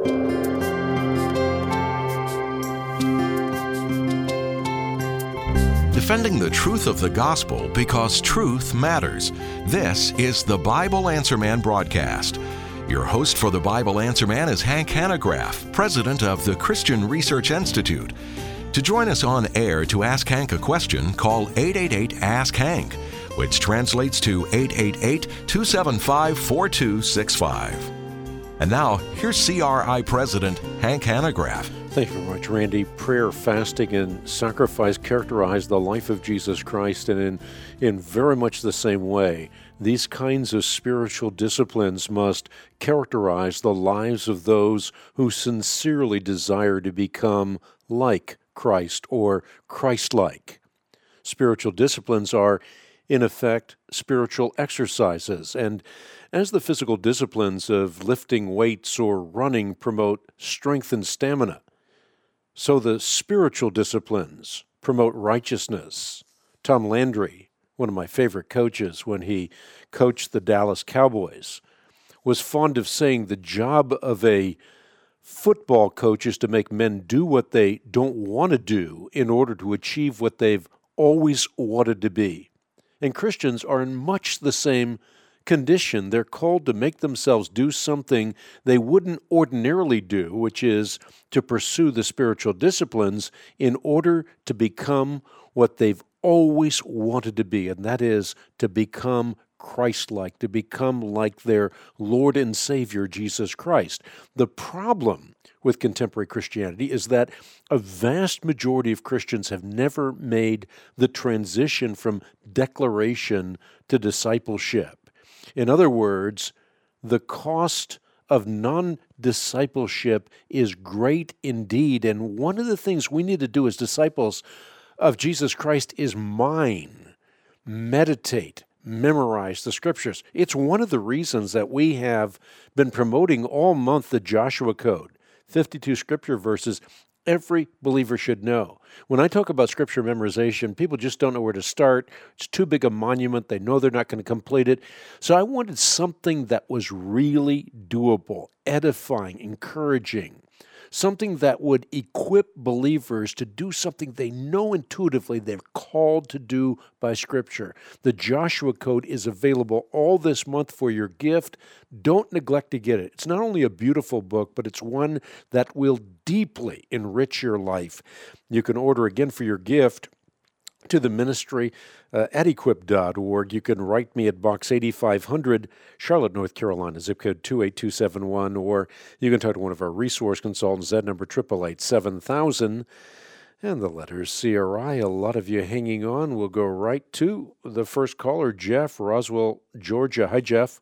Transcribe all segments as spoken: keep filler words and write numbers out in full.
Defending the truth of the gospel because truth matters. This is the Bible Answer Man broadcast. Your host for the Bible Answer Man is Hank Hanegraaff, president of the Christian Research Institute. To join us on air to ask Hank a question, call eight eight eight, ask Hank, which translates to eight eight eight, two seven five, four two six five. And now, here's C R I President Hank Hanegraaff. Thank you very much, Randy. Prayer, fasting, and sacrifice characterize the life of Jesus Christ, and in, in very much the same way, these kinds of spiritual disciplines must characterize the lives of those who sincerely desire to become like Christ or Christ-like. Spiritual disciplines are, in effect, spiritual exercises, and as the physical disciplines of lifting weights or running promote strength and stamina, so the spiritual disciplines promote righteousness. Tom Landry, one of my favorite coaches when he coached the Dallas Cowboys, was fond of saying the job of a football coach is to make men do what they don't want to do in order to achieve what they've always wanted to be. And Christians are in much the same condition. They're called to make themselves do something they wouldn't ordinarily do, which is to pursue the spiritual disciplines in order to become what they've always wanted to be, and that is to become Christ-like, to become like their Lord and Savior, Jesus Christ. The problem with contemporary Christianity is that a vast majority of Christians have never made the transition from declaration to discipleship. In other words, the cost of non-discipleship is great indeed, and one of the things we need to do as disciples of Jesus Christ is mine, meditate, memorize the Scriptures. It's one of the reasons that we have been promoting all month the Joshua Code, fifty-two Scripture verses every believer should know. When I talk about Scripture memorization, people just don't know where to start. It's too big a monument. They know they're not going to complete it. So I wanted something that was really doable, edifying, encouraging, something that would equip believers to do something they know intuitively they're called to do by Scripture. The Joshua Code is available all this month for your gift. Don't neglect to get it. It's not only a beautiful book, but it's one that will deeply enrich your life. You can order again for your gift to the ministry uh, at equip dot org. You can write me at Box eighty-five hundred, Charlotte, North Carolina, zip code two eight two seven one, or you can talk to one of our resource consultants at number eight eight eight, seven thousand, and the letters C R I. A lot of you hanging on. We'll go right to the first caller, Jeff, Roswell, Georgia. Hi, Jeff.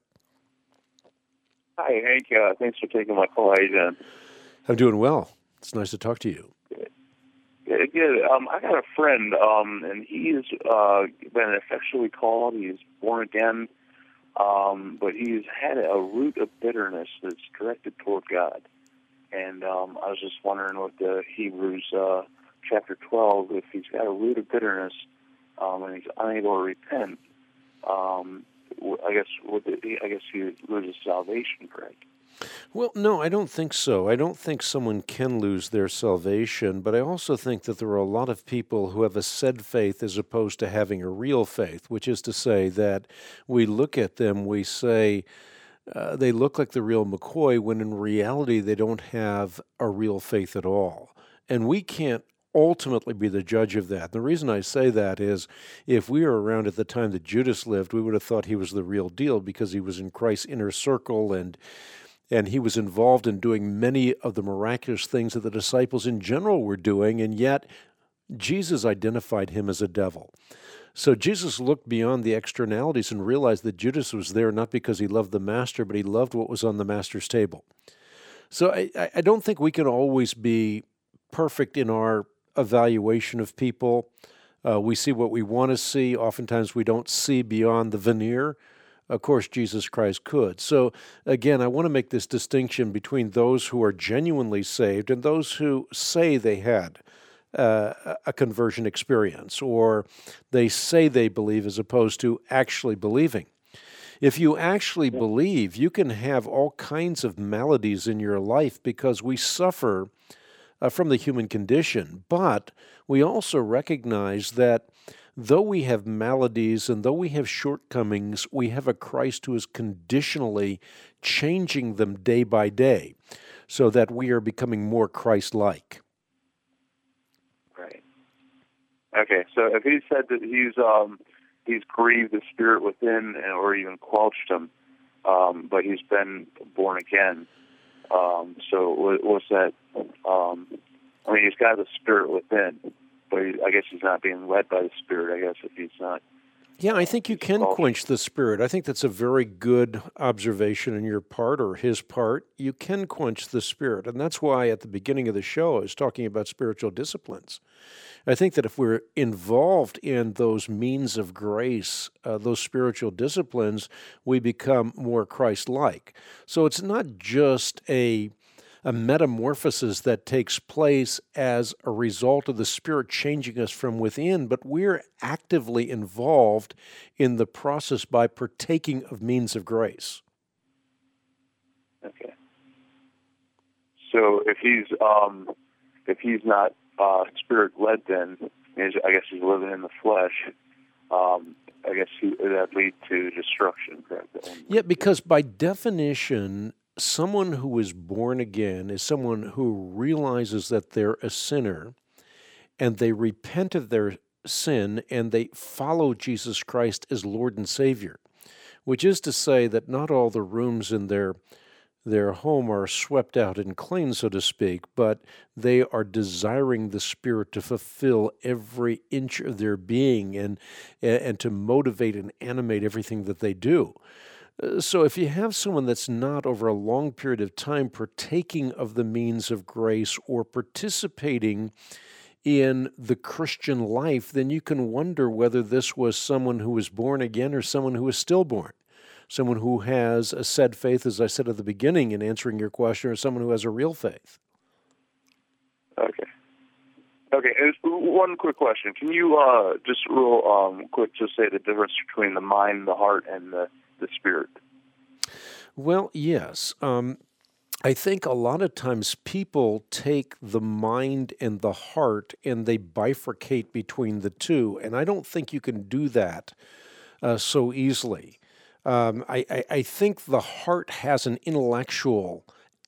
Hi, Hank. Uh, thanks for taking my call. How you doing? I'm doing well. It's nice to talk to you. Good. Good. Um, I got a friend, um, and he's uh, been effectually called. He's born again, um, but he's had a root of bitterness that's directed toward God. And um, I was just wondering what the Hebrews uh, chapter twelve, if he's got a root of bitterness um, and he's unable to repent, um, I guess would it, I guess he loses salvation, correct? Well, no, I don't think so. I don't think someone can lose their salvation, but I also think that there are a lot of people who have a said faith as opposed to having a real faith, which is to say that we look at them, we say uh, they look like the real McCoy, when in reality they don't have a real faith at all. And we can't ultimately be the judge of that. The reason I say that is if we were around at the time that Judas lived, we would have thought he was the real deal because he was in Christ's inner circle and And he was involved in doing many of the miraculous things that the disciples in general were doing, and yet Jesus identified him as a devil. So Jesus looked beyond the externalities and realized that Judas was there not because he loved the master, but he loved what was on the master's table. So I, I don't think we can always be perfect in our evaluation of people. Uh, we see what we want to see. Oftentimes we don't see beyond the veneer. Of course, Jesus Christ could. So, again, I want to make this distinction between those who are genuinely saved and those who say they had uh, a conversion experience, or they say they believe as opposed to actually believing. If you actually believe, you can have all kinds of maladies in your life because we suffer uh, from the human condition. But we also recognize that though we have maladies and though we have shortcomings, we have a Christ who is conditionally changing them day by day so that we are becoming more Christ-like. Right. Okay, so if he said that he's um, he's grieved the Spirit within or even quenched him, um, but he's been born again, um, so what, what's that? Um, I mean, he's got the Spirit within, but he, I guess he's not being led by the Spirit, I guess, if he's not. Yeah, I think you can quench the Spirit. I think that's a very good observation on your part or his part. You can quench the Spirit, and that's why at the beginning of the show I was talking about spiritual disciplines. I think that if we're involved in those means of grace, uh, those spiritual disciplines, we become more Christ-like. So it's not just a a metamorphosis that takes place as a result of the Spirit changing us from within, but we're actively involved in the process by partaking of means of grace. Okay. So if he's um, if he's not uh, Spirit-led, then I guess he's living in the flesh. Um, I guess he, that lead to destruction, correct? Yeah, because by definition, someone who is born again is someone who realizes that they're a sinner and they repent of their sin and they follow Jesus Christ as Lord and Savior, which is to say that not all the rooms in their their home are swept out and clean, so to speak, but they are desiring the Spirit to fulfill every inch of their being and and to motivate and animate everything that they do. So if you have someone that's not over a long period of time partaking of the means of grace or participating in the Christian life, then you can wonder whether this was someone who was born again or someone who was stillborn. Someone who has a said faith, as I said at the beginning in answering your question, or someone who has a real faith. Okay. Okay, one quick question. Can you uh, just real um, quick just say the difference between the mind, the heart, and the the Spirit? Well, yes. Um, I think a lot of times people take the mind and the heart and they bifurcate between the two, and I don't think you can do that uh, so easily. Um, I, I, I think the heart has an intellectual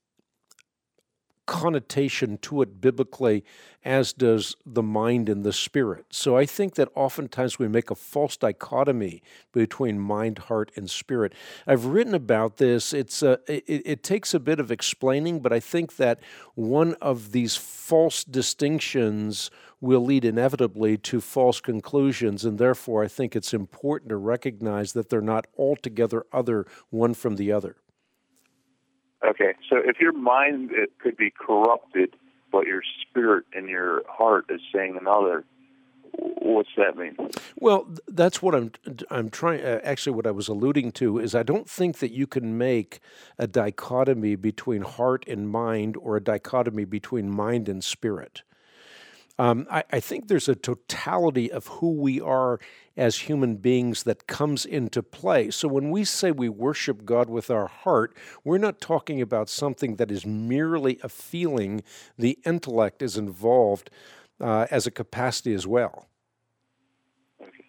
connotation to it biblically, as does the mind and the spirit. So I think that oftentimes we make a false dichotomy between mind, heart, and spirit. I've written about this. It's a, it, it takes a bit of explaining, but I think that one of these false distinctions will lead inevitably to false conclusions, and therefore I think it's important to recognize that they're not altogether other one from the other. Okay, so if your mind it could be corrupted, but your spirit and your heart is saying another, what's that mean? Well, that's what I'm I'm trying. Uh, actually, what I was alluding to is I don't think that you can make a dichotomy between heart and mind, or a dichotomy between mind and spirit. Um, I, I think there's a totality of who we are as human beings that comes into play. So when we say we worship God with our heart, we're not talking about something that is merely a feeling. The intellect is involved uh, as a capacity as well. Okay.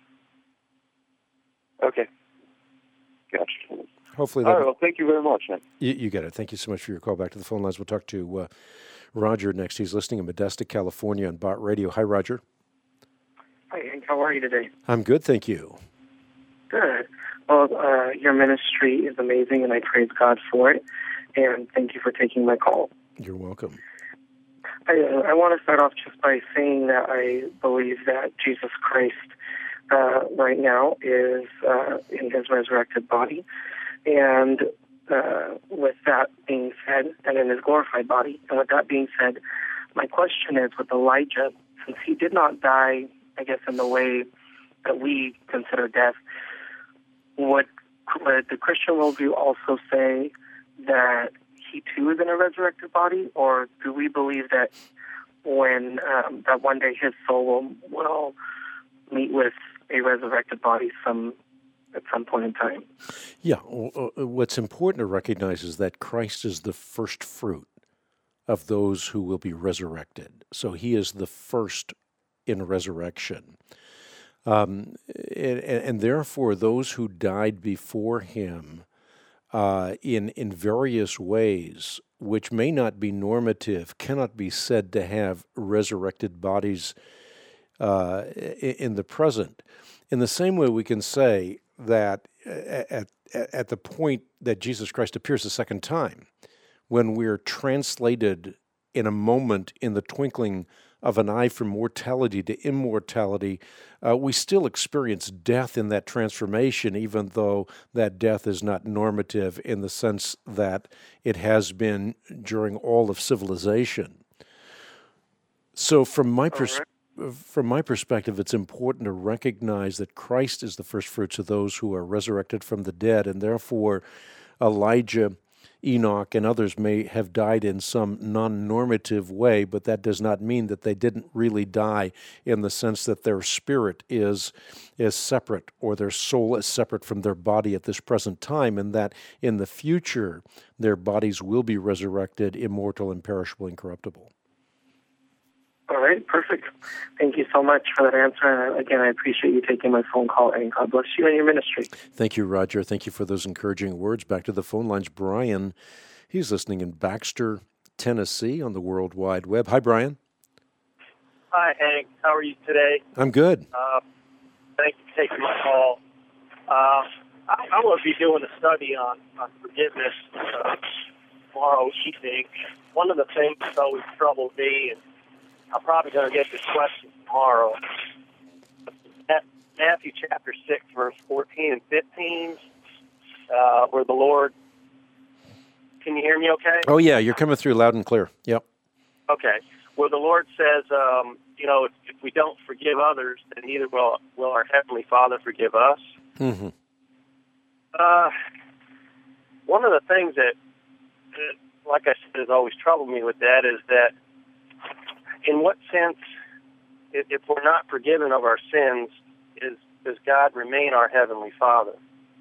Okay. Gotcha. Hopefully that... All right, well, thank you very much, man. You, you get it. Thank you so much for your call back to the phone lines. We'll talk to... Uh, Roger next. He's listening in Modesto, California on Bott Radio. Hi, Roger. Hi, Hank. How are you today? I'm good, thank you. Good. Well, uh, your ministry is amazing, and I praise God for it. And thank you for taking my call. You're welcome. I, uh, I want to start off just by saying that I believe that Jesus Christ uh, right now is uh, in his resurrected body. And Uh, with that being said, and in his glorified body, and with that being said, my question is with Elijah, since he did not die, I guess, in the way that we consider death, would, would the Christian worldview also say that he too is in a resurrected body, or do we believe that when um, that one day his soul will, will meet with a resurrected body some at some point in time. Yeah, what's important to recognize is that Christ is the first fruit of those who will be resurrected. So he is the first in resurrection. Um, and, and therefore, those who died before him uh, in, in various ways, which may not be normative, cannot be said to have resurrected bodies uh, in the present. In the same way, we can say that at, at the point that Jesus Christ appears a second time, when we're translated in a moment, in the twinkling of an eye, from mortality to immortality, uh, we still experience death in that transformation, even though that death is not normative in the sense that it has been during all of civilization. So from my perspective, From my perspective, it's important to recognize that Christ is the first fruits of those who are resurrected from the dead, and therefore Elijah, Enoch, and others may have died in some non-normative way, but that does not mean that they didn't really die in the sense that their spirit is, is separate, or their soul is separate from their body at this present time, and that in the future their bodies will be resurrected, immortal, imperishable, incorruptible. All right, perfect. Thank you so much for that answer. And again, I appreciate you taking my phone call, and God bless you and your ministry. Thank you, Roger. Thank you for those encouraging words. Back to the phone lines. Brian, he's listening in Baxter, Tennessee on the World Wide Web. Hi, Brian. Hi, Hank. How are you today? I'm good. Uh, thank you for taking my call. Uh, I, I will be doing a study on, on forgiveness uh, tomorrow evening. One of the things that's always troubled me, and I'm probably going to get this question tomorrow. Matthew chapter six, verse fourteen and fifteen, uh, where the Lord... Can you hear me okay? Oh, yeah, you're coming through loud and clear. Yep. Okay. Where the Lord says, um, you know, if, if we don't forgive others, then neither will, will our Heavenly Father forgive us. Mm-hmm. Uh, one of the things that, that, like I said, has always troubled me with that is that in what sense, if, if we're not forgiven of our sins, is does God remain our Heavenly Father?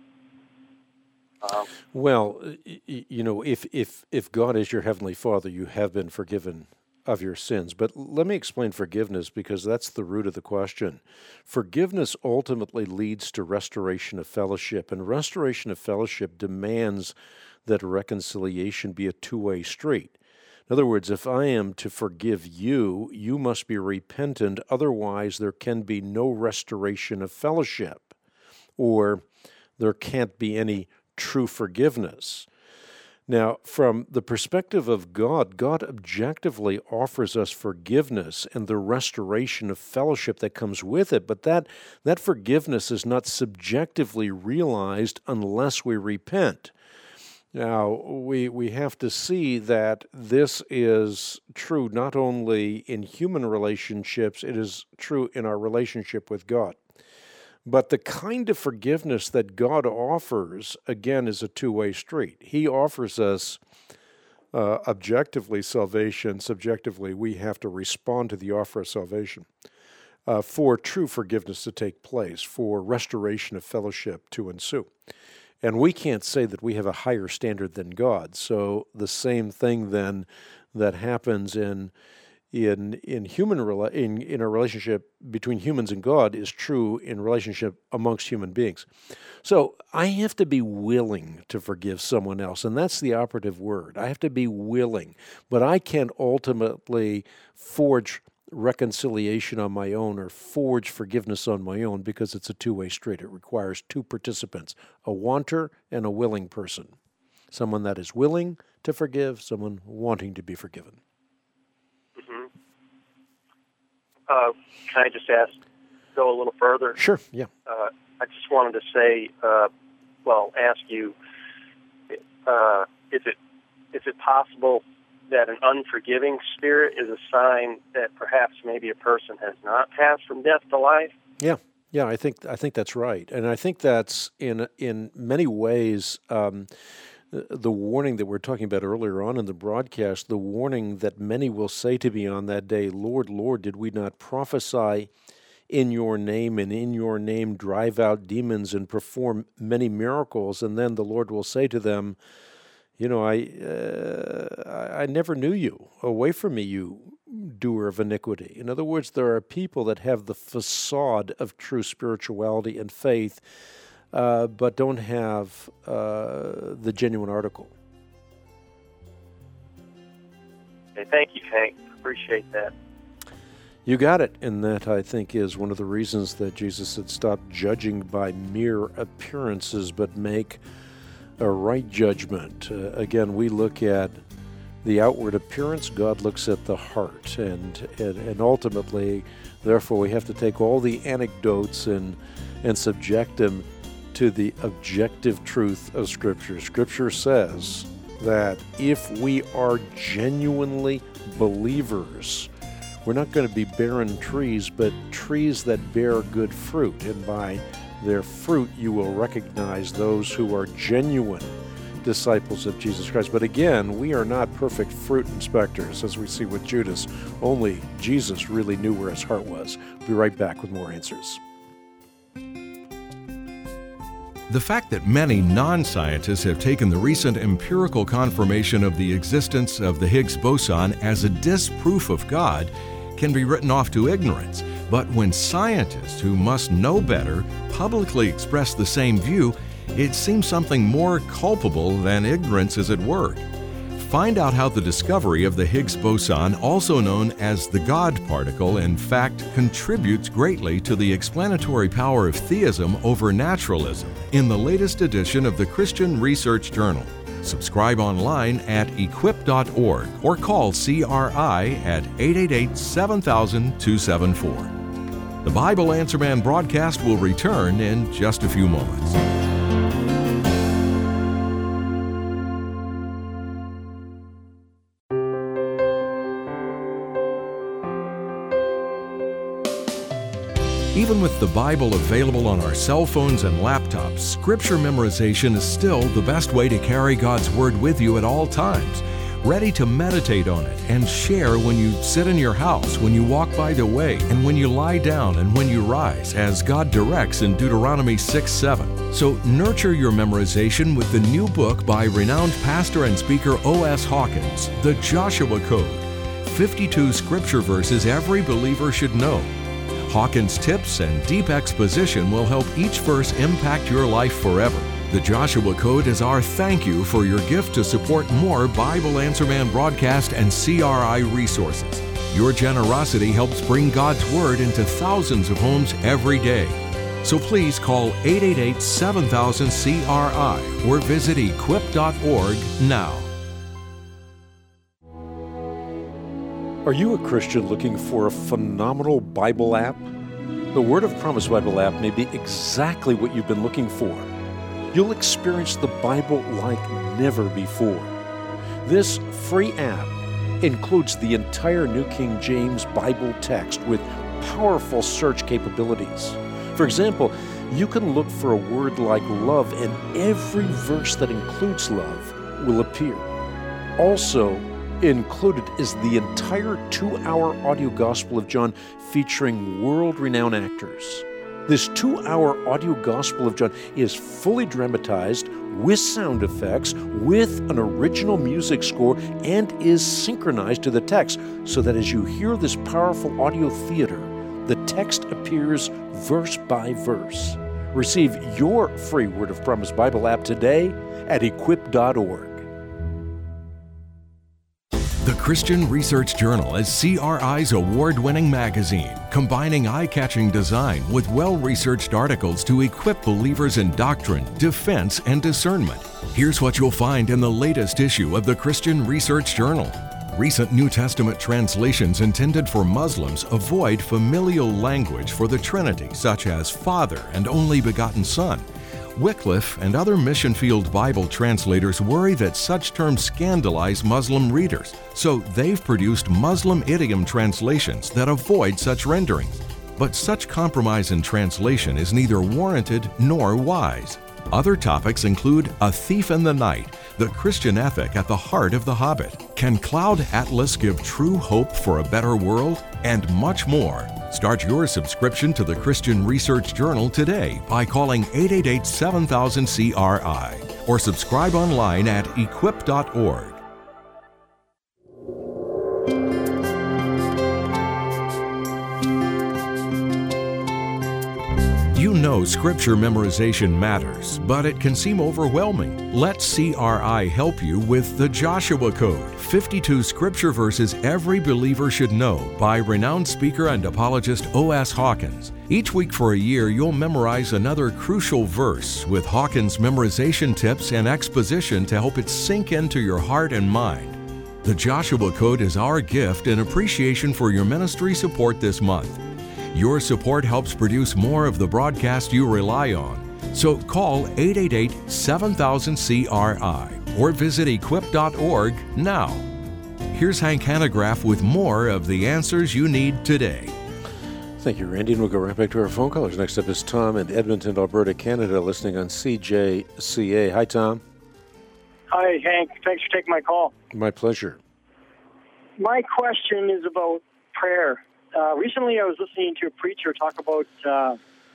Um, well, you know, if, if, if God is your Heavenly Father, you have been forgiven of your sins. But let me explain forgiveness, because that's the root of the question. Forgiveness ultimately leads to restoration of fellowship, and restoration of fellowship demands that reconciliation be a two-way street. In other words, if I am to forgive you, you must be repentant, otherwise there can be no restoration of fellowship, or there can't be any true forgiveness. Now, from the perspective of God, God objectively offers us forgiveness and the restoration of fellowship that comes with it, but that, that forgiveness is not subjectively realized unless we repent. Now, we we have to see that this is true not only in human relationships, it is true in our relationship with God. But the kind of forgiveness that God offers, again, is a two-way street. He offers us uh, objectively salvation. Subjectively, we have to respond to the offer of salvation uh, for true forgiveness to take place, for restoration of fellowship to ensue. And we can't say that we have a higher standard than God. So the same thing then that happens in in in human rela- in in a relationship between humans and God is true in relationship amongst human beings. So I have to be willing to forgive someone else, and that's the operative word. I have to be willing, but I can't ultimately forge reconciliation on my own or forge forgiveness on my own, because it's a two-way street. It requires two participants, a wanter and a willing person. Someone that is willing to forgive, someone wanting to be forgiven. mm-hmm. uh, can I just ask, go a little further? Sure, yeah. Uh, I just wanted to say, uh, well, ask you, uh, is it is it possible that an unforgiving spirit is a sign that perhaps maybe a person has not passed from death to life? Yeah, yeah, I think I think that's right, and I think that's in in many ways um, the warning that we're talking about earlier on in the broadcast. The warning that many will say to me on that day, "Lord, Lord, did we not prophesy in your name and in your name drive out demons and perform many miracles, and then the Lord will say to them, you know, I, uh, I never knew you. Away from me, you doer of iniquity. In other words, there are people that have the facade of true spirituality and faith, uh, but don't have uh, the genuine article. Okay, thank you, Hank. Appreciate that. You got it, and that, I think, is one of the reasons that Jesus said, stop judging by mere appearances, but make a right judgment. Uh, again, we look at the outward appearance, God looks at the heart, and, and and ultimately, therefore, we have to take all the anecdotes and and subject them to the objective truth of Scripture. Scripture says that if we are genuinely believers, we're not going to be barren trees, but trees that bear good fruit, and by their fruit you will recognize those who are genuine disciples of Jesus Christ. But again, we are not perfect fruit inspectors, as we see with Judas. Only Jesus really knew where his heart was. We'll be right back with more answers. The fact that many non-scientists have taken the recent empirical confirmation of the existence of the Higgs boson as a disproof of God can be written off to ignorance. But when scientists who must know better publicly express the same view, it seems something more culpable than ignorance is at work. Find out how the discovery of the Higgs boson, also known as the God particle, in fact contributes greatly to the explanatory power of theism over naturalism in the latest edition of the Christian Research Journal. Subscribe online at equip dot org or call C R I at eight eight eight, seven thousand, two seven four. The Bible Answer Man broadcast will return in just a few moments. Even with the Bible available on our cell phones and laptops, Scripture memorization is still the best way to carry God's Word with you at all times, ready to meditate on it and share when you sit in your house, when you walk by the way, and when you lie down and when you rise, as God directs in Deuteronomy six seven. So nurture your memorization with the new book by renowned pastor and speaker O S Hawkins, The Joshua Code, fifty-two Scripture verses every believer should know. Hawkins' tips and deep exposition will help each verse impact your life forever. The Joshua Code is our thank you for your gift to support more Bible Answer Man broadcast and C R I resources. Your generosity helps bring God's Word into thousands of homes every day. So please call eight eight eight, seven thousand, C R I or visit equip dot org now. Are you a Christian looking for a phenomenal Bible app? The Word of Promise Bible app may be exactly what you've been looking for. You'll experience the Bible like never before. This free app includes the entire New King James Bible text with powerful search capabilities. For example, you can look for a word like love, and every verse that includes love will appear. Also, included is the entire two-hour audio Gospel of John featuring world-renowned actors. This two-hour audio Gospel of John is fully dramatized with sound effects, with an original music score, and is synchronized to the text so that as you hear this powerful audio theater, the text appears verse by verse. Receive your free Word of Promise Bible app today at equip dot org. The Christian Research Journal is C R I's award-winning magazine, combining eye-catching design with well-researched articles to equip believers in doctrine, defense, and discernment. Here's what you'll find in the latest issue of the Christian Research Journal. Recent New Testament translations intended for Muslims avoid familial language for the Trinity, such as Father and Only Begotten Son. Wycliffe and other mission field Bible translators worry that such terms scandalize Muslim readers, so they've produced Muslim idiom translations that avoid such renderings. But such compromise in translation is neither warranted nor wise. Other topics include A Thief in the Night, the Christian ethic at the heart of The Hobbit, Can Cloud Atlas give true hope for a better world? And much more. Start your subscription to the Christian Research Journal today by calling eight eight eight, seven thousand, C R I or subscribe online at equip dot org. You know Scripture memorization matters, but it can seem overwhelming. Let C R I help you with the Joshua Code, fifty-two Scripture verses every believer should know by renowned speaker and apologist O S Hawkins. Each week for a year, you'll memorize another crucial verse with Hawkins' memorization tips and exposition to help it sink into your heart and mind. The Joshua Code is our gift in appreciation for your ministry support this month. Your support helps produce more of the broadcast you rely on. So call eight eight eight, seven thousand, C R I or visit equip dot org now. Here's Hank Hanegraaff with more of the answers you need today. Thank you, Randy. And we'll go right back to our phone callers. Next up is Tom in Edmonton, Alberta, Canada, listening on C J C A. Hi, Tom. Hi, Hank. Thanks for taking my call. My pleasure. My question is about prayer. Uh, recently, I was listening to a preacher talk about uh,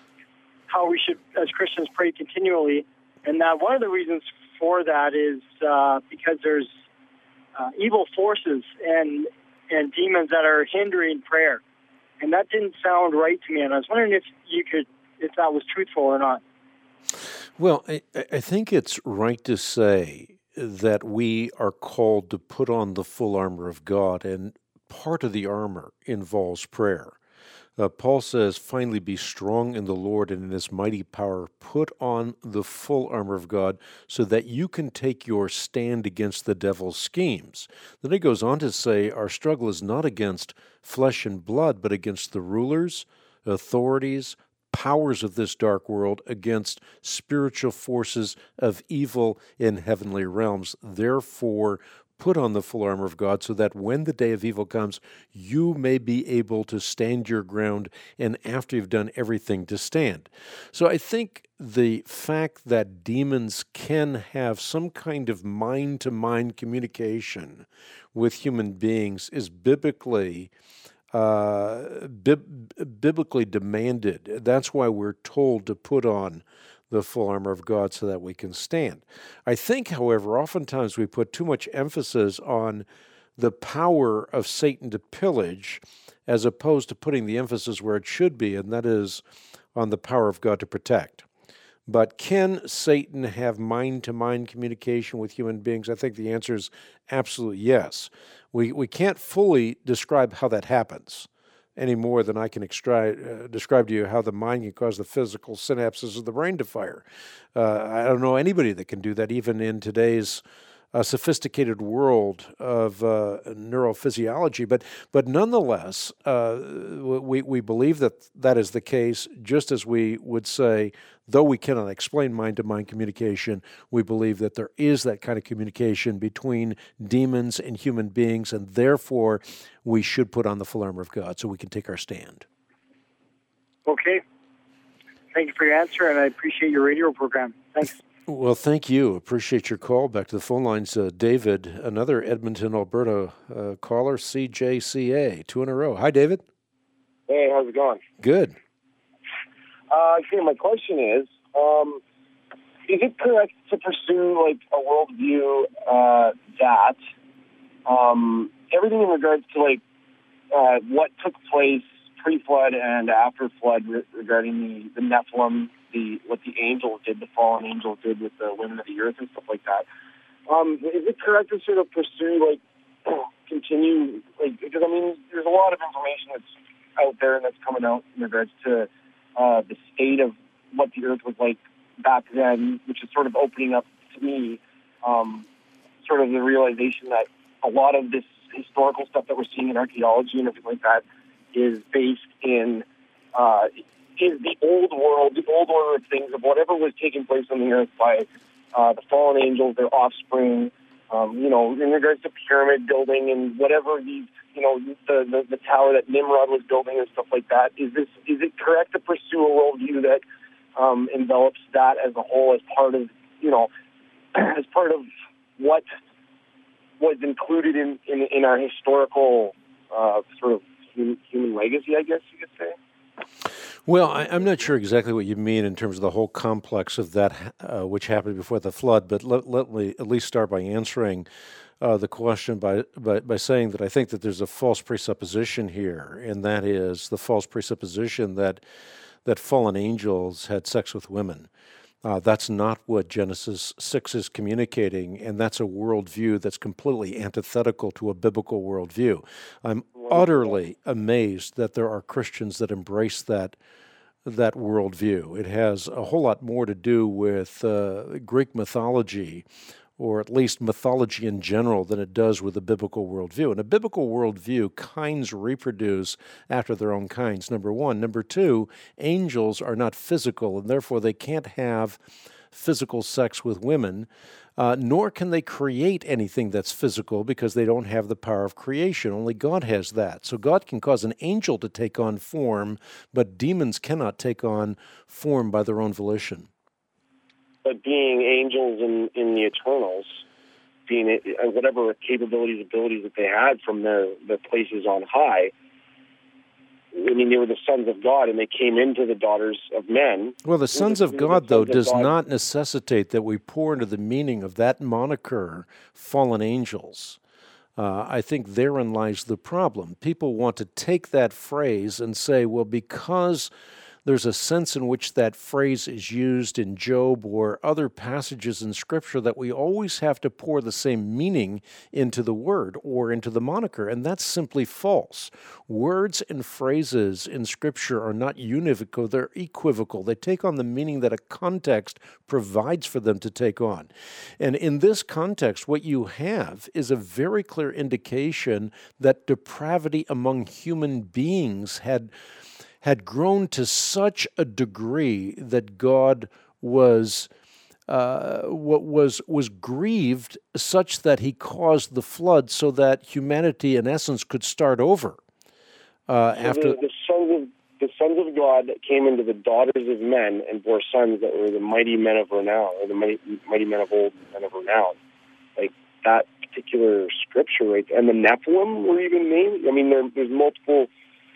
how we should, as Christians, pray continually, and that one of the reasons for that is uh, because there's uh, evil forces and and demons that are hindering prayer, and that didn't sound right to me. And I was wondering if you could, if that was truthful or not. Well, I, I think it's right to say that we are called to put on the full armor of God, and part of the armor involves prayer. Uh, Paul says, finally be strong in the Lord and in his mighty power. Put on the full armor of God so that you can take your stand against the devil's schemes. Then he goes on to say, our struggle is not against flesh and blood, but against the rulers, authorities, powers of this dark world, against spiritual forces of evil in heavenly realms. Therefore, put on the full armor of God so that when the day of evil comes, you may be able to stand your ground, and after you've done everything, to stand. So I think the fact that demons can have some kind of mind-to-mind communication with human beings is biblically uh, bib- biblically demanded. That's why we're told to put on the full armor of God so that we can stand. I think, however, oftentimes we put too much emphasis on the power of Satan to pillage as opposed to putting the emphasis where it should be, and that is on the power of God to protect. But can Satan have mind-to-mind communication with human beings? I think the answer is absolutely yes. We we can't fully describe how that happens any more than I can extri- uh, describe to you how the mind can cause the physical synapses of the brain to fire. Uh, I don't know anybody that can do that, even in today's uh, sophisticated world of uh, neurophysiology. But but nonetheless, uh, we, we believe that that is the case, just as we would say, though we cannot explain mind-to-mind communication, we believe that there is that kind of communication between demons and human beings, and therefore we should put on the full armor of God so we can take our stand. Okay. Thank you for your answer, and I appreciate your radio program. Thanks. Well, thank you. Appreciate your call. Back to the phone lines. Uh, David, another Edmonton, Alberta uh, caller, C J C A, two in a row. Hi, David. Hey, how's it going? Good. Uh, okay, my question is, um, is it correct to pursue, like, a worldview uh, that um, everything in regards to, like, uh, what took place pre-flood and after flood re- regarding the, the Nephilim, the what the angels did, the fallen angels did with the women of the earth and stuff like that, um, is it correct to sort of pursue, like, continue, like, because, I mean, there's a lot of information that's out there and that's coming out in regards to Uh, the state of what the earth was like back then, which is sort of opening up to me um, sort of the realization that a lot of this historical stuff that we're seeing in archaeology and everything like that is based in uh, is the old world, the old order of things, of whatever was taking place on the earth by uh, the fallen angels, their offspring, um, you know, in regards to pyramid building and whatever these, you know, the, the, the tower that Nimrod was building and stuff like that. Is this is it correct to pursue a worldview that um, envelops that as a whole as part of, you know, as part of what was included in, in, in our historical uh, sort of human, human legacy, I guess you could say. Well, I, I'm not sure exactly what you mean in terms of the whole complex of that uh, which happened before the flood, but let, let me at least start by answering uh, the question by, by by saying that I think that there's a false presupposition here, and that is the false presupposition that that fallen angels had sex with women. Uh, that's not what Genesis six is communicating, and that's a worldview that's completely antithetical to a biblical worldview. I'm utterly amazed that there are Christians that embrace that that worldview. It has a whole lot more to do with uh, Greek mythology, or at least mythology in general, than it does with a biblical worldview. In a biblical worldview, kinds reproduce after their own kinds, number one. Number two, angels are not physical, and therefore they can't have physical sex with women, uh, nor can they create anything that's physical because they don't have the power of creation. Only God has that. So God can cause an angel to take on form, but demons cannot take on form by their own volition. But being angels in, in the Eternals, being uh, whatever capabilities, abilities that they had from their, their places on high, I mean, they were the sons of God, and they came into the daughters of men. Well, the sons of God, though, does not necessitate that we pour into the meaning of that moniker, fallen angels. Uh, I think therein lies the problem. People want to take that phrase and say, well, because there's a sense in which that phrase is used in Job or other passages in Scripture that we always have to pour the same meaning into the word or into the moniker, and that's simply false. Words and phrases in Scripture are not univocal, they're equivocal. They take on the meaning that a context provides for them to take on. And in this context, what you have is a very clear indication that depravity among human beings had had grown to such a degree that God was uh, what was was grieved such that he caused the flood so that humanity, in essence, could start over. Uh, so after the, the sons of the sons of God that came into the daughters of men and bore sons that were the mighty men of renown, or the mighty, mighty men of old men of renown, like that particular scripture, right? And the Nephilim were even named. I mean, there, there's multiple.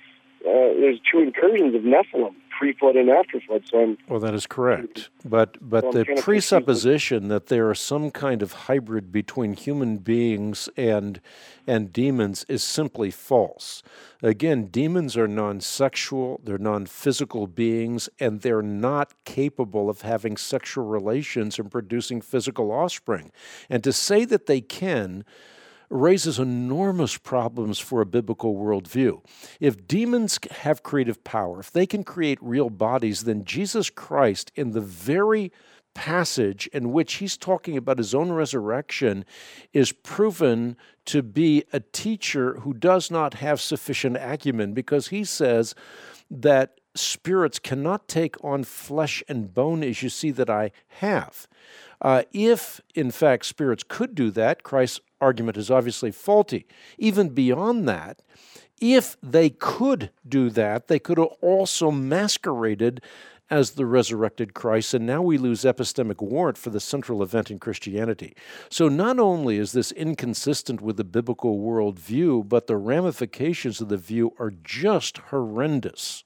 Uh, there's two incursions of Nephilim, pre-flood and after-flood. So I'm, well, that is correct. But but so the presupposition that there is some kind of hybrid between human beings and and demons is simply false. Again, demons are non-sexual, they're non-physical beings, and they're not capable of having sexual relations and producing physical offspring. And to say that they can raises enormous problems for a biblical worldview. If demons have creative power, if they can create real bodies, then Jesus Christ, in the very passage in which he's talking about his own resurrection, is proven to be a teacher who does not have sufficient acumen, because he says that spirits cannot take on flesh and bone as you see that I have. Uh, if, in fact, spirits could do that, Christ's argument is obviously faulty. Even beyond that, if they could do that, they could have also masqueraded as the resurrected Christ, and now we lose epistemic warrant for the central event in Christianity. So not only is this inconsistent with the biblical worldview, but the ramifications of the view are just horrendous.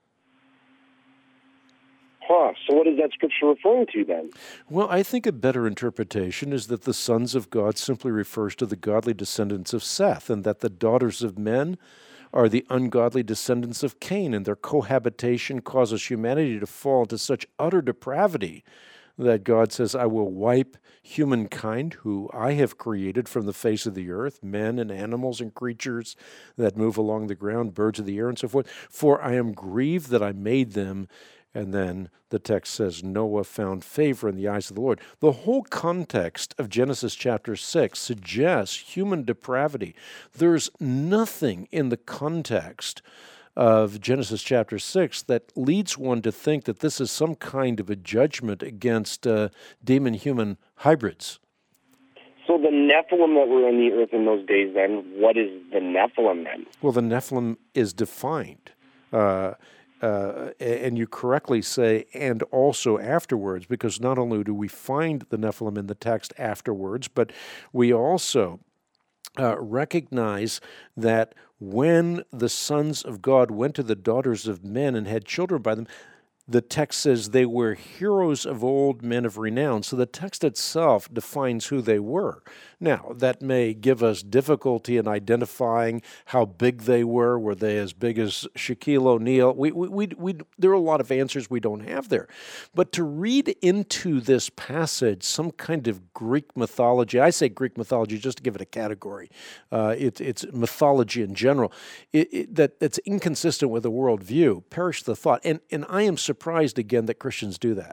Huh. So what is that scripture referring to then? Well, I think a better interpretation is that the sons of God simply refers to the godly descendants of Seth, and that the daughters of men are the ungodly descendants of Cain, and their cohabitation causes humanity to fall into such utter depravity that God says, I will wipe humankind, who I have created, from the face of the earth, men and animals and creatures that move along the ground, birds of the air and so forth, for I am grieved that I made them. And then the text says, Noah found favor in the eyes of the Lord. The whole context of Genesis chapter six suggests human depravity. There's nothing in the context of Genesis chapter six that leads one to think that this is some kind of a judgment against uh, demon-human hybrids. So the Nephilim that were on the earth in those days, then, what is the Nephilim then? Well, the Nephilim is defined. Uh uh, and you correctly say, and also afterwards, because not only do we find the Nephilim in the text afterwards, but we also uh, recognize that when the sons of God went to the daughters of men and had children by them, the text says they were heroes of old, men of renown. So the text itself defines who they were. Now, that may give us difficulty in identifying how big they were. Were they as big as Shaquille O'Neal? We, we, we, we, there are a lot of answers we don't have there. But to read into this passage some kind of Greek mythology, I say Greek mythology just to give it a category. Uh, it, it's mythology in general. It, it, that it's inconsistent with a worldview. Perish the thought. And, and I am surprised again that Christians do that.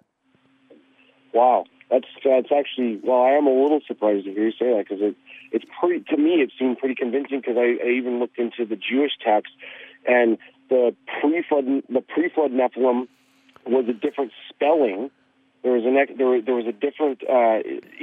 Wow. That's that's actually, well, I am a little surprised to hear you say that, because it, it's pretty, to me, it seemed pretty convincing, because I, I even looked into the Jewish text, and the pre-flood the pre-flood Nephilim was a different spelling. There was a there, there was a different uh,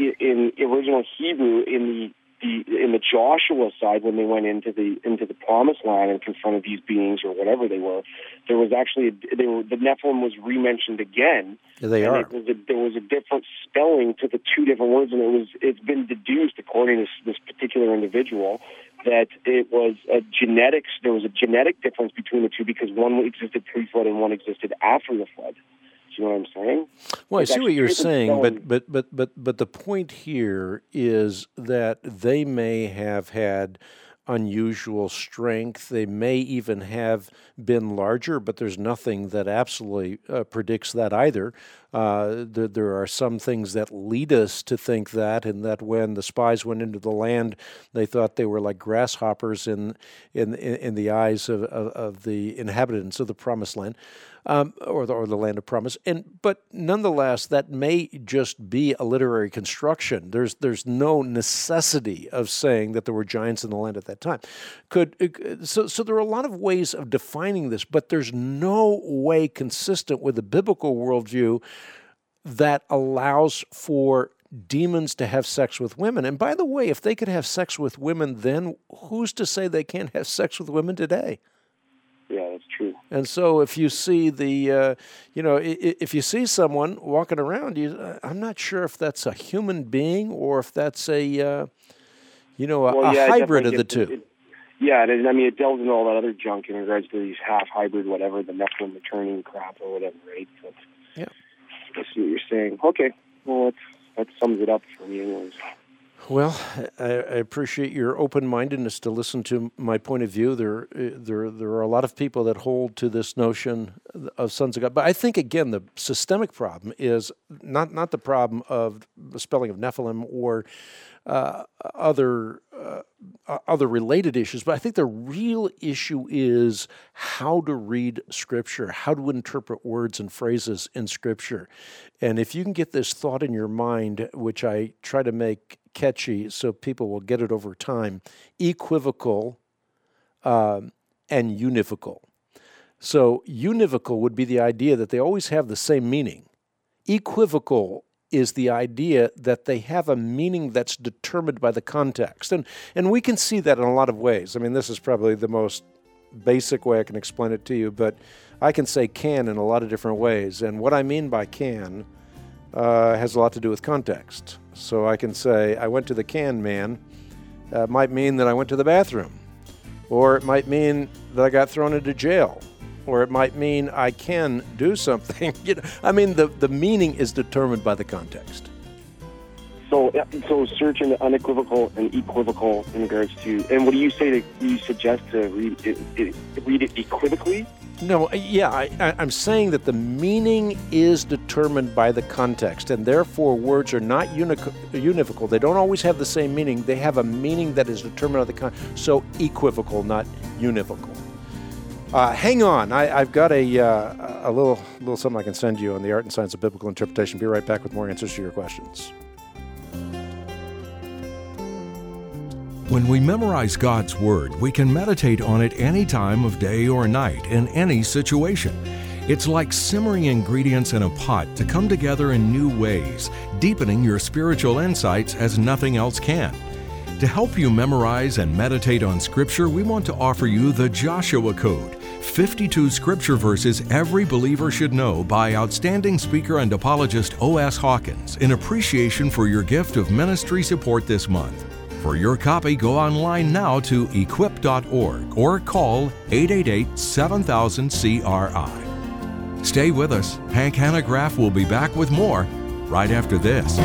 in original Hebrew in the, the in the Joshua side, when they went into the into the Promised Land and confronted these beings or whatever they were. There was actually a, they were the Nephilim was re-mentioned again. Yeah, they are. It was a, there was a different spelling to the two different words, and it was it's been deduced, according to this, this particular individual, that it was a genetics. There was a genetic difference between the two, because one existed pre-flood and one existed after the flood. Do you know what I'm saying? Well, It's I see what you're actually saying, spelling. but, but but but but the point here is that they may have had unusual strength. They may even have been larger, but there's nothing that absolutely uh, predicts that either. Uh, there, there are some things that lead us to think that, and that when the spies went into the land, they thought they were like grasshoppers in in in, in the eyes of, of, of the inhabitants of the Promised Land. Um, or, the, or the land of promise, and but nonetheless, that may just be a literary construction. There's there's no necessity of saying that there were giants in the land at that time. Could so so there are a lot of ways of defining this, but there's no way consistent with the biblical worldview that allows for demons to have sex with women. And by the way, if they could have sex with women then, who's to say they can't have sex with women today? Yeah, that's true. And so if you see the, uh, you know, if you see someone walking around, you, I'm not sure if that's a human being or if that's a, uh, you know, a, well, yeah, a hybrid of the two. It, it, yeah, it is. I mean, it delves into all that other junk in regards to these half-hybrid, whatever, the Nephilim returning crap or whatever, right? So yeah. I see what you're saying. Okay. Well, that's, that sums it up for me anyways. Well, I, I appreciate your open-mindedness to listen to my point of view. There, there, there are a lot of people that hold to this notion of sons of God. But I think, again, the systemic problem is not, not the problem of the spelling of Nephilim or uh, other uh, other related issues, but I think the real issue is how to read Scripture, how to interpret words and phrases in Scripture. And if you can get this thought in your mind, which I try to make catchy so people will get it over time, equivocal um, and univocal. So univocal would be the idea that they always have the same meaning. Equivocal is the idea that they have a meaning that's determined by the context. And and we can see that in a lot of ways. I mean, this is probably the most basic way I can explain it to you, but I can say can in a lot of different ways. And what I mean by can uh, has a lot to do with context. So I can say, I went to the can man. Uh, might mean that I went to the bathroom. Or it might mean that I got thrown into jail. Or it might mean I can do something. You know, I mean, the, the meaning is determined by the context. So, so searching the unequivocal and equivocal in regards to, and what do you say that you suggest to read it, it, read it equivocally? No, yeah, I, I, I'm saying that the meaning is determined by the context, and therefore words are not uni- univocal. They don't always have the same meaning. They have a meaning that is determined by the context. So equivocal, not univocal. Uh, hang on, I, I've got a uh, a little little something I can send you on the art and science of biblical interpretation. Be right back with more answers to your questions. When we memorize God's Word, we can meditate on it any time of day or night, in any situation. It's like simmering ingredients in a pot to come together in new ways, deepening your spiritual insights as nothing else can. To help you memorize and meditate on Scripture, we want to offer you the Joshua Code, fifty-two Scripture verses every believer should know by outstanding speaker and apologist O S Hawkins in appreciation for your gift of ministry support this month. For your copy, go online now to equip dot org or call eight eight eight, seven thousand, C R I. Stay with us. Hank Hanegraaff will be back with more right after this.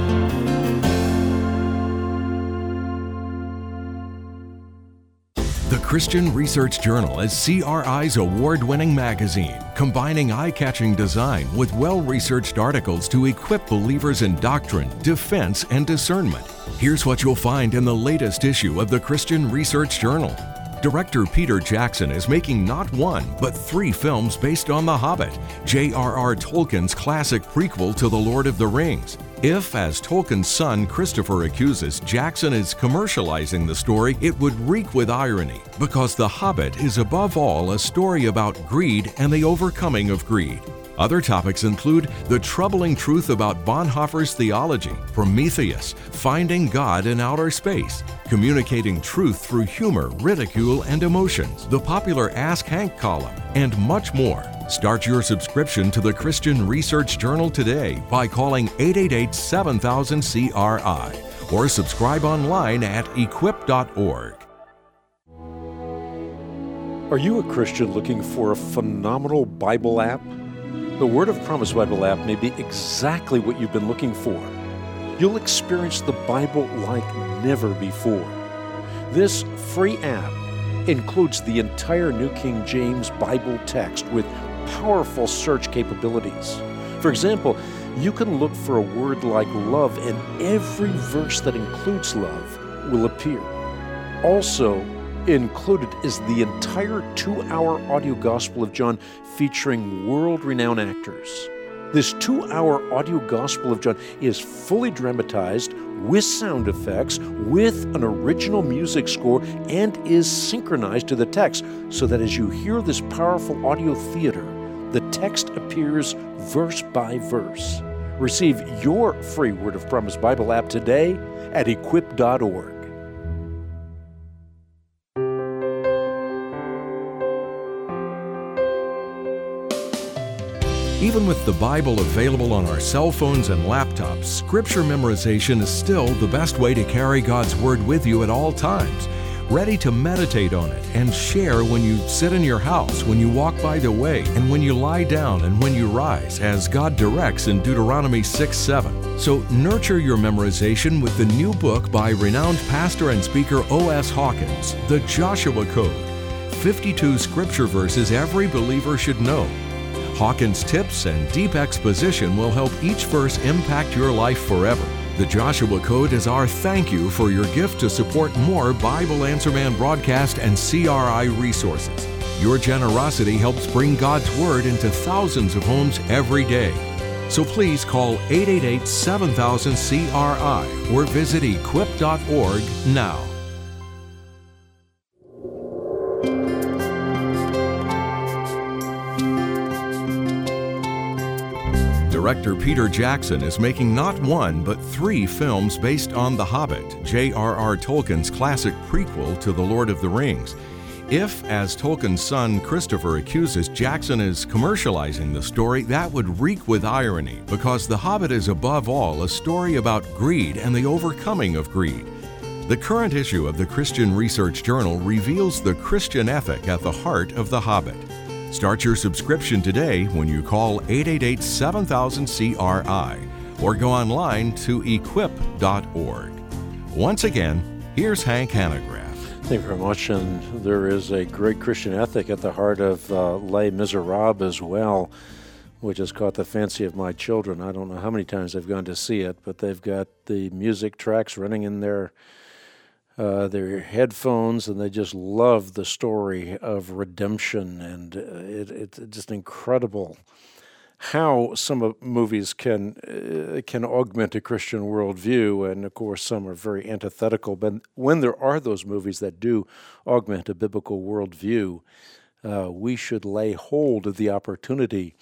The Christian Research Journal is C R I's award-winning magazine, combining eye-catching design with well-researched articles to equip believers in doctrine, defense, and discernment. Here's what you'll find in the latest issue of the Christian Research Journal. Director Peter Jackson is making not one, but three films based on The Hobbit, J R R Tolkien's classic prequel to The Lord of the Rings. If, as Tolkien's son Christopher accuses, Jackson is commercializing the story, it would reek with irony, because The Hobbit is above all a story about greed and the overcoming of greed. Other topics include the troubling truth about Bonhoeffer's theology, Prometheus, finding God in outer space, communicating truth through humor, ridicule, and emotions, the popular Ask Hank column, and much more. Start your subscription to the Christian Research Journal today by calling eight eight eight, seven thousand, C R I or subscribe online at equip dot org. Are you a Christian looking for a phenomenal Bible app? The Word of Promise Bible app may be exactly what you've been looking for. You'll experience the Bible like never before. This free app includes the entire New King James Bible text with powerful search capabilities. For example, you can look for a word like love, and every verse that includes love will appear. Also included is the entire two-hour audio Gospel of John featuring world-renowned actors. This two-hour audio Gospel of John is fully dramatized with sound effects, with an original music score, and is synchronized to the text so that as you hear this powerful audio theater, the text appears verse by verse. Receive your free Word of Promise Bible app today at equip dot org. Even with the Bible available on our cell phones and laptops, Scripture memorization is still the best way to carry God's Word with you at all times, ready to meditate on it and share when you sit in your house, when you walk by the way, and when you lie down and when you rise, as God directs in Deuteronomy six seven. So nurture your memorization with the new book by renowned pastor and speaker O S Hawkins, The Joshua Code, fifty-two Scripture verses every believer should know. Hawkins' tips and deep exposition will help each verse impact your life forever. The Joshua Code is our thank you for your gift to support more Bible Answer Man broadcast and C R I resources. Your generosity helps bring God's Word into thousands of homes every day. So please call eight eight eight, seven thousand, C R I or visit equip dot org now. Director Peter Jackson is making not one, but three films based on The Hobbit, J R R Tolkien's classic prequel to The Lord of the Rings. If, as Tolkien's son Christopher accuses, Jackson is commercializing the story, that would reek with irony, because The Hobbit is above all a story about greed and the overcoming of greed. The current issue of the Christian Research Journal reveals the Christian ethic at the heart of The Hobbit. Start your subscription today when you call eight eight eight, seven thousand, C R I or go online to equip dot org. Once again, here's Hank Hanegraaff. Thank you very much. And there is a great Christian ethic at the heart of uh, Les Miserables as well, which has caught the fancy of my children. I don't know how many times they've gone to see it, but they've got the music tracks running in their Uh, their headphones, and they just love the story of redemption, and uh, it, it's just incredible how some of movies can uh, can augment a Christian worldview, and of course some are very antithetical. But when there are those movies that do augment a biblical worldview, uh, we should lay hold of the opportunity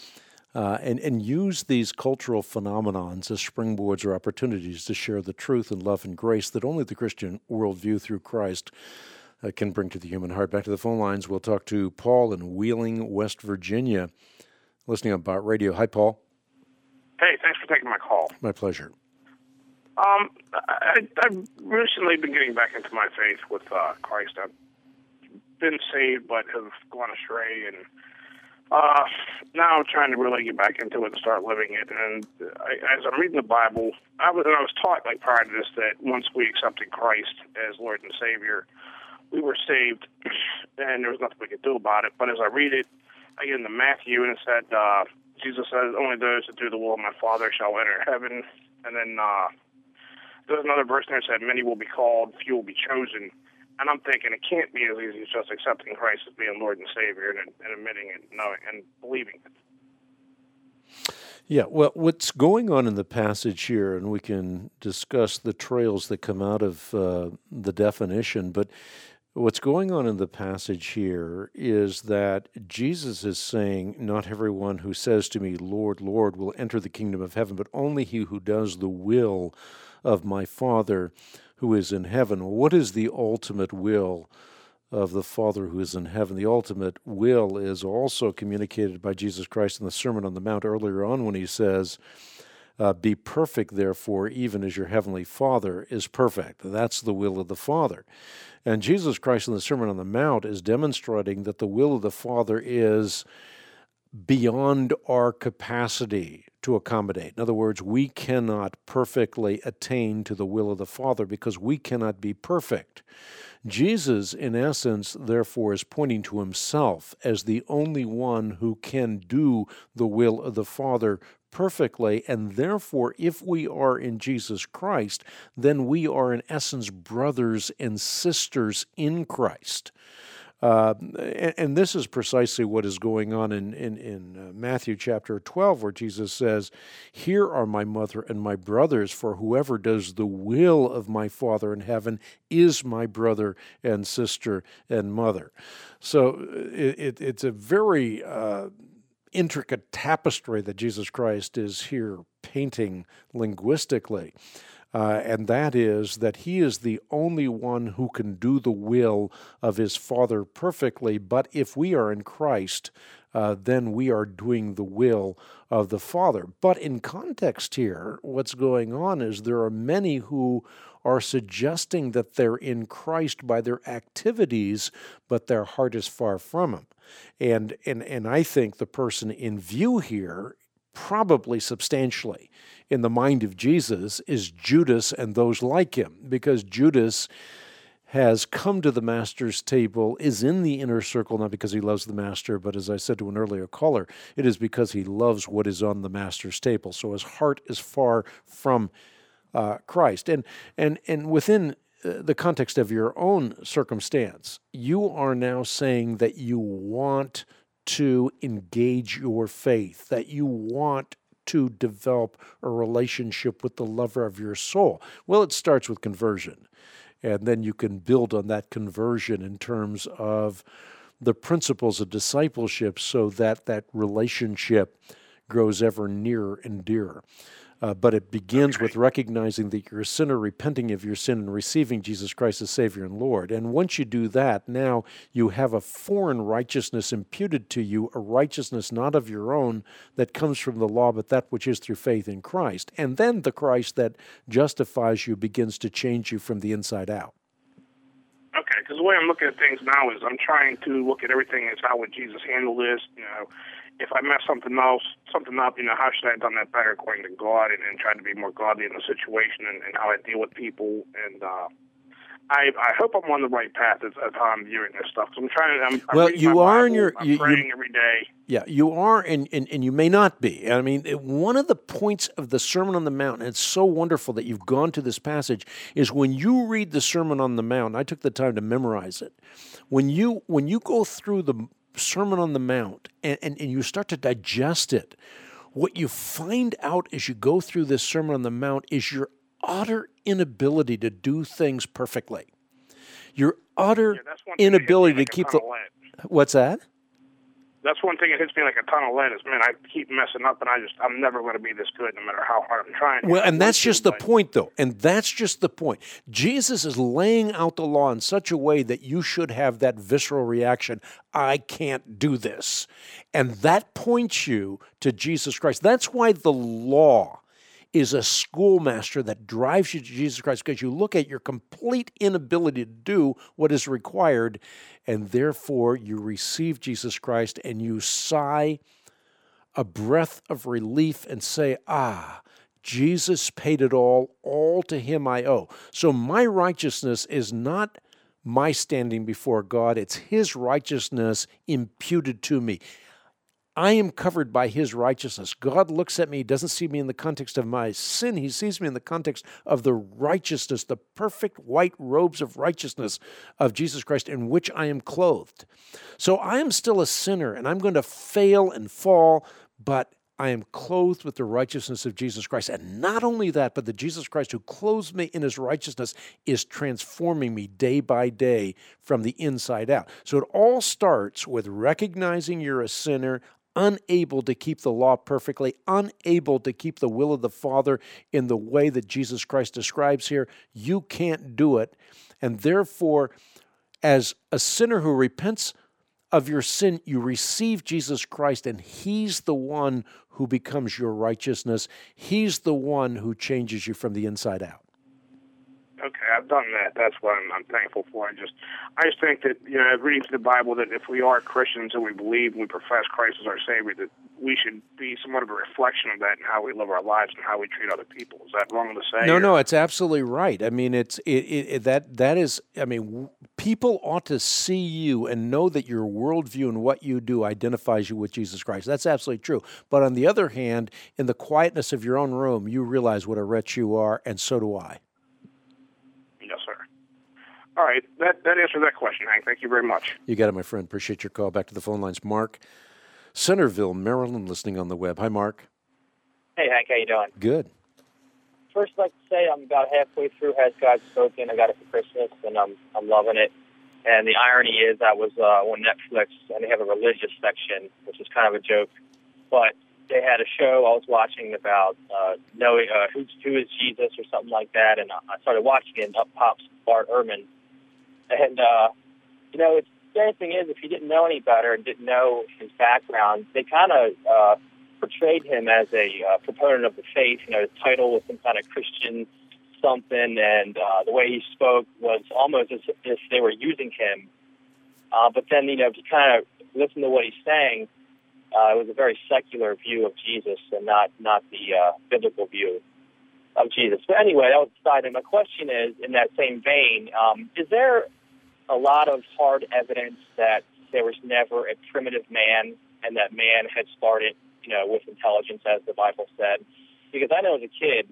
uh, and, and use these cultural phenomenons as springboards or opportunities to share the truth and love and grace that only the Christian worldview through Christ uh, can bring to the human heart. Back to the phone lines. We'll talk to Paul in Wheeling, West Virginia, listening on Bott Radio. Hi, Paul. Hey, thanks for taking my call. My pleasure. Um, I, I've recently been getting back into my faith with uh, Christ. I've been saved but have gone astray, and uh, now I'm trying to really get back into it and start living it. And I, as I'm reading the Bible, I was, I was taught, like prior to this, that once we accepted Christ as Lord and Savior, we were saved, and there was nothing we could do about it. But as I read it, I get into Matthew, and it said, uh, Jesus says, only those that do the will of my Father shall enter heaven. And then uh, there's another verse there that said, many will be called, few will be chosen. And I'm thinking it can't be as easy as just accepting Christ as being Lord and Savior and, and admitting it and, knowing, and believing it. Yeah, well, what's going on in the passage here, and we can discuss the trails that come out of uh, the definition, but what's going on in the passage here is that Jesus is saying, not everyone who says to me, Lord, Lord, will enter the kingdom of heaven, but only he who does the will of my Father who is in heaven. What is the ultimate will of the Father who is in heaven? The ultimate will is also communicated by Jesus Christ in the Sermon on the Mount earlier on when he says, uh, be perfect, therefore, even as your heavenly Father is perfect. That's the will of the Father. And Jesus Christ in the Sermon on the Mount is demonstrating that the will of the Father is beyond our capacity to accommodate. In other words, we cannot perfectly attain to the will of the Father because we cannot be perfect. Jesus, in essence, therefore, is pointing to himself as the only one who can do the will of the Father perfectly, and therefore, if we are in Jesus Christ, then we are, in essence, brothers and sisters in Christ. Uh, and, and this is precisely what is going on in, in, in uh, Matthew chapter twelve, where Jesus says, here are my mother and my brothers, for whoever does the will of my Father in heaven is my brother and sister and mother. So it, it, it's a very uh, intricate tapestry that Jesus Christ is here painting linguistically. Uh, and that is that he is the only one who can do the will of his Father perfectly. But if we are in Christ, uh, then we are doing the will of the Father. But in context here, what's going on is there are many who are suggesting that they're in Christ by their activities, but their heart is far from him. And, and, and I think the person in view here, probably substantially in the mind of Jesus, is Judas and those like him, because Judas has come to the Master's table, is in the inner circle, not because he loves the Master, but as I said to an earlier caller, it is because he loves what is on the Master's table. So his heart is far from uh, Christ. And, and, and within the context of your own circumstance, you are now saying that you want to engage your faith, that you want to develop a relationship with the lover of your soul. Well, it starts with conversion, and then you can build on that conversion in terms of the principles of discipleship so that that relationship grows ever nearer and dearer. Uh, but it begins with recognizing that you're a sinner, repenting of your sin, and receiving Jesus Christ as Savior and Lord. And once you do that, now you have a foreign righteousness imputed to you, a righteousness not of your own that comes from the law, but that which is through faith in Christ. And then the Christ that justifies you begins to change you from the inside out. Okay, because the way I'm looking at things now is I'm trying to look at everything as how would Jesus handle this, you know. If I mess something else, something up, you know, how should I have done that better according to God, and, and try to be more godly in the situation and, and how I deal with people. And uh, I I hope I'm on the right path as, as how I'm viewing this stuff. So I'm trying to. I'm, I'm well, you are Bible, in your. I'm you, praying you, every day. Yeah, you are, and, and and you may not be. I mean, one of the points of the Sermon on the Mount, and it's so wonderful that you've gone to this passage, is when you read the Sermon on the Mount. I took the time to memorize it. When you when you go through the Sermon on the Mount, and, and, and you start to digest it, what you find out as you go through this Sermon on the Mount is your utter inability to do things perfectly. Your utter yeah, inability to keep the... What's that? that's one thing that hits me like a ton of lead is, man, I keep messing up, and I just, I'm never going to be this good no matter how hard I'm trying. Well, and that's just the but, point, though. And that's just the point. Jesus is laying out the law in such a way that you should have that visceral reaction, I can't do this. And that points you to Jesus Christ. That's why the law is a schoolmaster that drives you to Jesus Christ, because you look at your complete inability to do what is required, and therefore you receive Jesus Christ and you sigh a breath of relief and say, ah, Jesus paid it all, all to him I owe. So my righteousness is not my standing before God, it's his righteousness imputed to me. I am covered by his righteousness. God looks at me, he doesn't see me in the context of my sin. He sees me in the context of the righteousness, the perfect white robes of righteousness of Jesus Christ in which I am clothed. So I am still a sinner, and I'm going to fail and fall, but I am clothed with the righteousness of Jesus Christ. And not only that, but the Jesus Christ who clothes me in his righteousness is transforming me day by day from the inside out. So it all starts with recognizing you're a sinner, unable to keep the law perfectly, unable to keep the will of the Father in the way that Jesus Christ describes here. You can't do it. And therefore, as a sinner who repents of your sin, you receive Jesus Christ, and he's the one who becomes your righteousness. He's the one who changes you from the inside out. Okay, I've done that. That's what I'm, I'm thankful for. I just, I just think that, you know, reading through the Bible, that if we are Christians and we believe and we profess Christ as our Savior, that we should be somewhat of a reflection of that in how we live our lives and how we treat other people. Is that wrong to say? No, or? no, it's absolutely right. I mean, it's it, it, it that that is. I mean, w- people ought to see you and know that your worldview and what you do identifies you with Jesus Christ. That's absolutely true. But on the other hand, in the quietness of your own room, you realize what a wretch you are, and so do I. Yes, sir. All right, that that answers that question, Hank. Thank you very much. You got it, my friend. Appreciate your call. Back to the phone lines. Mark, Centerville, Maryland, listening on the web. Hi, Mark. Hey, Hank. How you doing? Good. First, I'd like to say I'm about halfway through Has God Spoken. I got it for Christmas, and I'm I'm loving it. And the irony is I was uh, on Netflix, and they have a religious section, which is kind of a joke. But they had a show I was watching about uh, knowing uh, who, who is Jesus or something like that, and I started watching it, and up pops Bart Ehrman. And, uh, you know, it's, the other thing is, if you didn't know any better and didn't know his background, they kind of uh, portrayed him as a uh, proponent of the faith. You know, his title was some kind of Christian something, and uh, the way he spoke was almost as if they were using him. Uh, but then, you know, if you kind of listen to what he's saying, Uh, it was a very secular view of Jesus and not not the uh, biblical view of Jesus. But anyway, that was the side. And my question is, in that same vein, um, is there a lot of hard evidence that there was never a primitive man and that man had started, you know, with intelligence, as the Bible said? Because I know as a kid,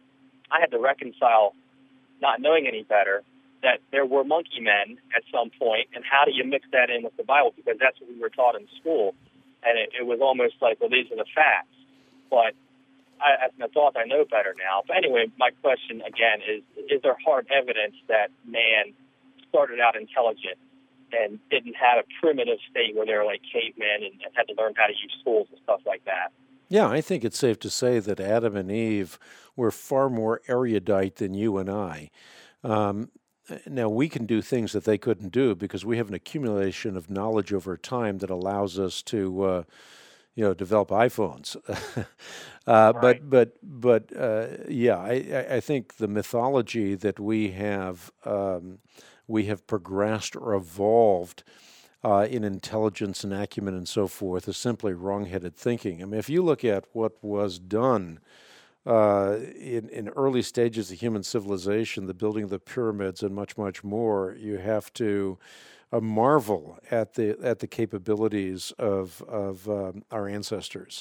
I had to reconcile, not knowing any better, that there were monkey men at some point, and how do you mix that in with the Bible? Because that's what we were taught in school. And it, it was almost like, well, these are the facts. But I, as an adult, I know better now. But anyway, my question, again, is, is there hard evidence that man started out intelligent and didn't have a primitive state where they were like cavemen and, and had to learn how to use tools and stuff like that? Yeah, I think it's safe to say that Adam and Eve were far more erudite than you and I. Um, Now, we can do things that they couldn't do because we have an accumulation of knowledge over time that allows us to, uh, you know, develop iPhones. uh, right. But, but, but, uh, yeah, I, I think the mythology that we have, um, we have progressed or evolved uh, in intelligence and acumen and so forth is simply wrong-headed thinking. I mean, if you look at what was done Uh, in, in early stages of human civilization, the building of the pyramids and much, much more, you have to uh, marvel at the at the capabilities of of um, our ancestors.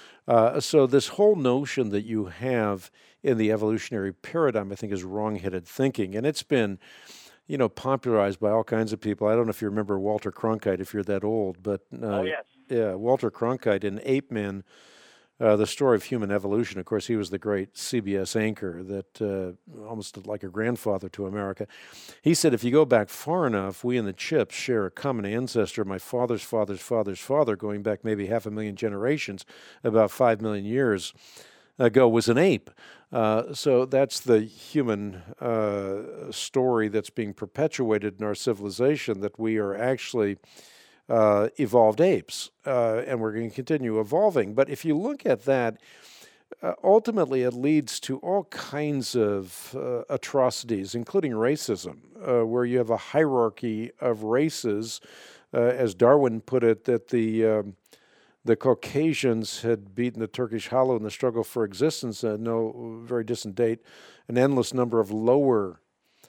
Uh, so this whole notion that you have in the evolutionary paradigm, I think, is wrong-headed thinking, and it's been, you know, popularized by all kinds of people. I don't know if you remember Walter Cronkite, if you're that old, but uh, oh yes, yeah, Walter Cronkite in Ape Men. uh, the story of human evolution. Of course, he was the great C B S anchor that uh, almost like a grandfather to America. He said, if you go back far enough, we and the chips share a common ancestor. My father's father's father's father, going back maybe half a million generations, about five million years ago, was an ape. Uh, so that's the human uh, story that's being perpetuated in our civilization, that we are actually uh, evolved apes, uh, and we're going to continue evolving. But if you look at that, uh, ultimately it leads to all kinds of uh, atrocities, including racism, uh, where you have a hierarchy of races, uh, as Darwin put it, that the um, The Caucasians had beaten the Turkish Hollow in the struggle for existence at no very distant date. An endless number of lower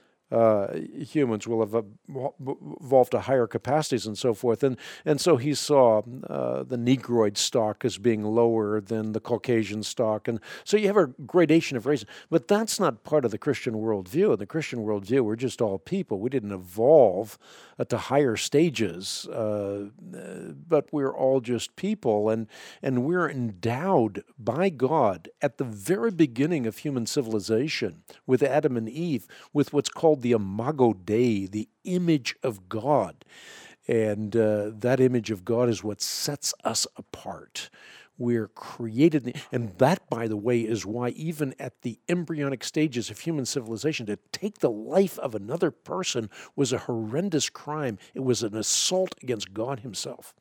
uh, humans will have evolved to higher capacities and so forth. And and so he saw uh, the Negroid stock as being lower than the Caucasian stock. And so you have a gradation of races. But that's not part of the Christian worldview. In the Christian worldview, we're just all people. We didn't evolve uh, to higher stages, uh, but we're all just people. And, and we're endowed by God at the very beginning of human civilization with Adam and Eve with what's called the Imago Dei, the image of God. And uh, that image of God is what sets us apart. We're created, and that, by the way, is why even at the embryonic stages of human civilization, to take the life of another person was a horrendous crime. It was an assault against God himself.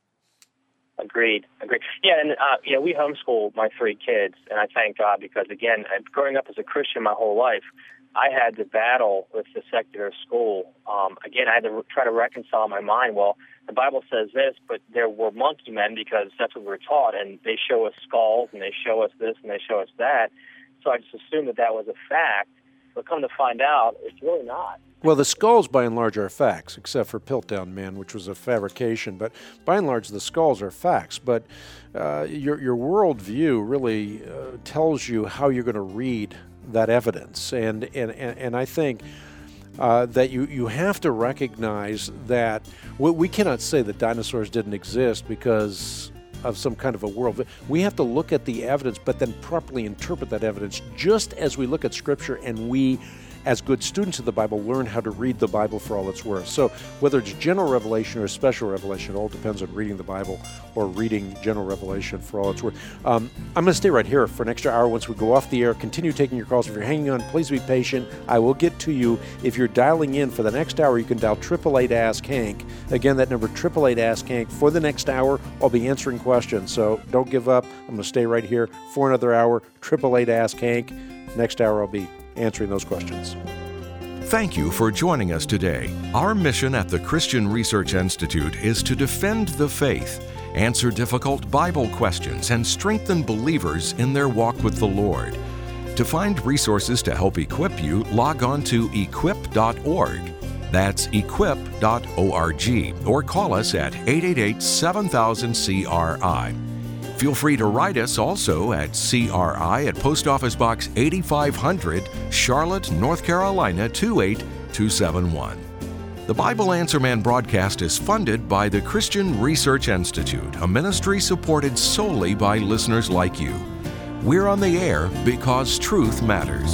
Agreed. Agreed. Yeah, and uh, you know, we homeschool my three kids, and I thank God because, again, growing up as a Christian my whole life, I had to battle with the secular school. Um, again, I had to re- try to reconcile my mind. Well, the Bible says this, but there were monkey men because that's what we were taught, and they show us skulls, and they show us this, and they show us that. So I just assumed that that was a fact. But come to find out, it's really not. Well, the skulls, by and large, are facts, except for Piltdown Man, which was a fabrication. But by and large, the skulls are facts. But uh, your your worldview really uh, tells you how you're going to read that evidence. And and, and, and I think uh, that you, you have to recognize that we, we cannot say that dinosaurs didn't exist because of some kind of a world. We have to look at the evidence, but then properly interpret that evidence, just as we look at Scripture and we, as good students of the Bible, learn how to read the Bible for all it's worth. So whether it's general revelation or special revelation, it all depends on reading the Bible or reading general revelation for all it's worth. Um, I'm going to stay right here for an extra hour once we go off the air. Continue taking your calls. If you're hanging on, please be patient. I will get to you. If you're dialing in for the next hour, you can dial eight eight eight, ask Hank. Again, that number, eight eight eight, ask Hank. For the next hour, I'll be answering questions. So don't give up. I'm going to stay right here for another hour. eight eight eight, ask Hank. Next hour, I'll be answering those questions. Thank you for joining us today. Our mission at the Christian Research Institute is to defend the faith, answer difficult Bible questions, and strengthen believers in their walk with the Lord. To find resources to help equip you, log on to equip dot org. That's equip dot org, or call us at eight eight eight, seven thousand, C R I. Feel free to write us also at C R I at Post Office Box eighty-five hundred, Charlotte, North Carolina two eight two seven one. The Bible Answer Man broadcast is funded by the Christian Research Institute, a ministry supported solely by listeners like you. We're on the air because truth matters.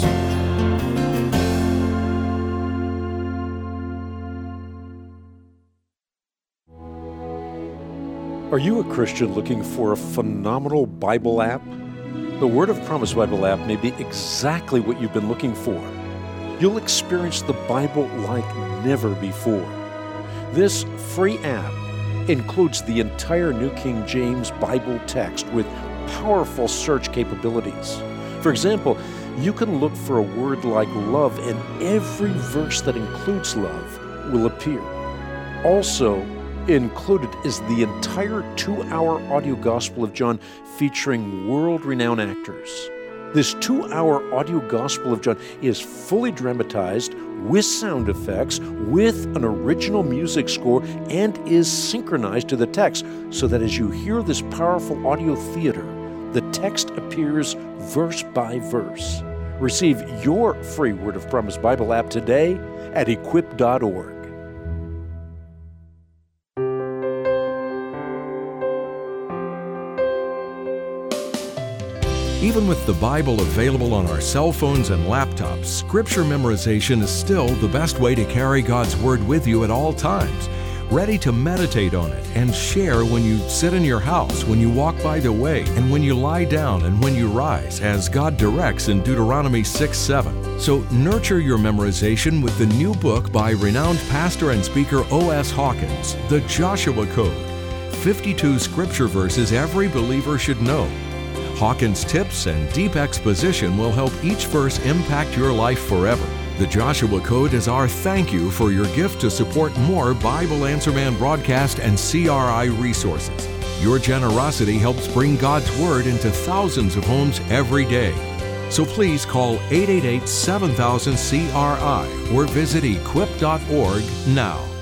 Are you a Christian looking for a phenomenal Bible app? The Word of Promise Bible app may be exactly what you've been looking for. You'll experience the Bible like never before. This free app includes the entire New King James Bible text with powerful search capabilities. For example, you can look for a word like love, and every verse that includes love will appear. Also, included is the entire two-hour audio Gospel of John featuring world-renowned actors. This two-hour audio Gospel of John is fully dramatized with sound effects, with an original music score, and is synchronized to the text so that as you hear this powerful audio theater, the text appears verse by verse. Receive your free Word of Promise Bible app today at equip dot org. Even with the Bible available on our cell phones and laptops, Scripture memorization is still the best way to carry God's Word with you at all times, ready to meditate on it and share when you sit in your house, when you walk by the way, and when you lie down and when you rise, as God directs in Deuteronomy six seven. So nurture your memorization with the new book by renowned pastor and speaker O S Hawkins, The Joshua Code, fifty-two Scripture verses every believer should know. Hawkins' tips and deep exposition will help each verse impact your life forever. The Joshua Code is our thank you for your gift to support more Bible Answer Man broadcast and C R I resources. Your generosity helps bring God's Word into thousands of homes every day. So please call eight eight eight, seven thousand C R I or visit equip dot org now.